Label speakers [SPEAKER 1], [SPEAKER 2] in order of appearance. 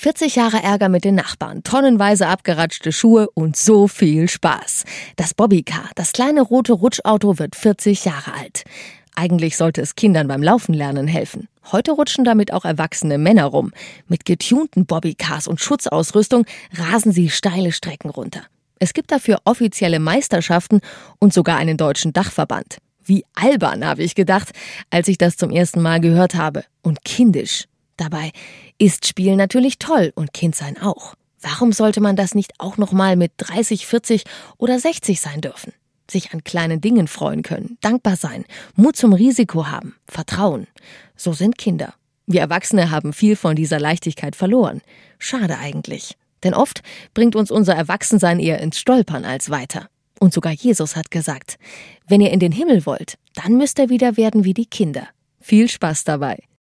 [SPEAKER 1] 40 Jahre Ärger mit den Nachbarn, tonnenweise abgeratschte Schuhe und so viel Spaß. Das Bobbycar, das kleine rote Rutschauto, wird 40 Jahre alt. Eigentlich sollte es Kindern beim Laufenlernen helfen. Heute rutschen damit auch erwachsene Männer rum. Mit getunten Bobbycars und Schutzausrüstung rasen sie steile Strecken runter. Es gibt dafür offizielle Meisterschaften und sogar einen deutschen Dachverband. Wie albern, habe ich gedacht, als ich das zum ersten Mal gehört habe. Und kindisch. Dabei ist Spielen natürlich toll und Kindsein auch. Warum sollte man das nicht auch noch mal mit 30, 40 oder 60 sein dürfen? Sich an kleinen Dingen freuen können, dankbar sein, Mut zum Risiko haben, Vertrauen. So sind Kinder. Wir Erwachsene haben viel von dieser Leichtigkeit verloren. Schade eigentlich. Denn oft bringt uns unser Erwachsensein eher ins Stolpern als weiter. Und sogar Jesus hat gesagt, wenn ihr in den Himmel wollt, dann müsst ihr wieder werden wie die Kinder. Viel Spaß dabei.